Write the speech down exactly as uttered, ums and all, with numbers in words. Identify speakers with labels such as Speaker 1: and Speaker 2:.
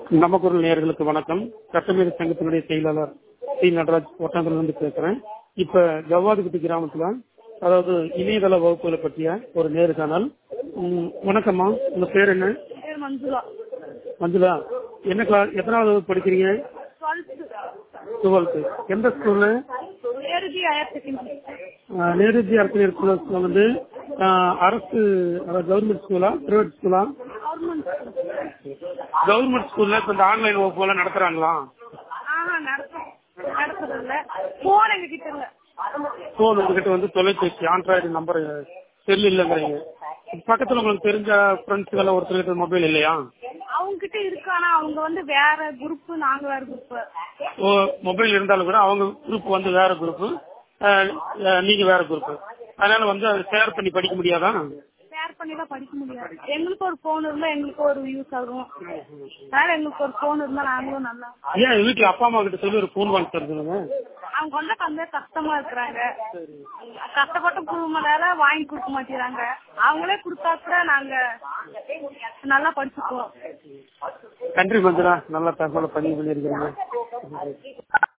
Speaker 1: நமக்குரல் நேயர்களுக்கு வணக்கம். சட்டமேதை சங்கத்தினுடைய செயலாளர் சி நடராஜ் ஒட்டாந்திலிருந்து பேசுறேன். இப்ப ஜவ்வாதுகுட்டி கிராமத்துல அதாவது இணையதள வகுப்புகளை பற்றிய ஒரு நேர்காணல். உம், வணக்கம்மா, உங்க பேர் என்ன?
Speaker 2: மஞ்சுளா.
Speaker 1: மஞ்சுளா, என்ன கிளாஸ், எத்தனாவது வகுப்பு படிக்கிறீங்க? டுவெல்த். எந்த ஸ்கூல்ல?
Speaker 2: Nehruji higher secondary.
Speaker 1: Nehruji higher secondary ஸ்கூல்ல வந்து ஆஹ், அரசு கவர்மெண்ட் ஸ்கூலா பிரைவேட் ஸ்கூலா? கவர்மெண்ட் ஸ்கூல்ல இப்ப இந்த ஆன்லைன் வகுப்பு எல்லாம் நடத்துறாங்களா?
Speaker 2: போன் எங்க கிட்ட இல்ல.
Speaker 1: போன் உங்ககிட்ட வந்து தொலைபேசி ஆண்ட்ராய்டு நம்பர் செல் இல்லைங்கிறீங்க. பக்கத்துல உங்களுக்கு தெரிஞ்ச ஃப்ரெண்ட்ஸுகள் எல்லாம் ஒருத்தருக்கு மொபைல் இல்லையா?
Speaker 2: அவங்க கிட்ட இருக்கு, ஆனா அவங்க வந்து வேற குரூப், நாங்க வேற குரூப்.
Speaker 1: ஓ, மொபைல் இருந்தாலும் கூட அவங்க குரூப் வந்து வேற குரூப், நீங்க வேற குரூப். அதனால வந்து அதை ஷேர் பண்ணி படிக்க முடியாதா?
Speaker 2: ஷேர் பண்ணி தான் படிக்க முடியாது. எங்களுக்கு ஒரு போன் இருந்தா எங்களுக்கு ஒரு யூஸ் ஆகும். வேற எங்களுக்கு ஒரு போன் இருந்தா நாங்களும் நல்லா.
Speaker 1: ஏன் வீட்டுல அப்பா அம்மா கிட்ட சொல்லி ஒரு போன் வாங்கி தருதுங்க?
Speaker 2: அவங்க வந்து அந்த கஷ்டமா இருக்கிறாங்க. கஷ்டப்பட்டு குடும்பத்தால வாங்கி கொடுக்க மாட்டேறாங்க. அவங்களே கொடுத்தா கூட நாங்க நல்லா படிச்சுக்குவோம்.
Speaker 1: நன்றி மஞ்சளா, நல்ல தகவலை பதிவு பண்ணிருக்கீங்க.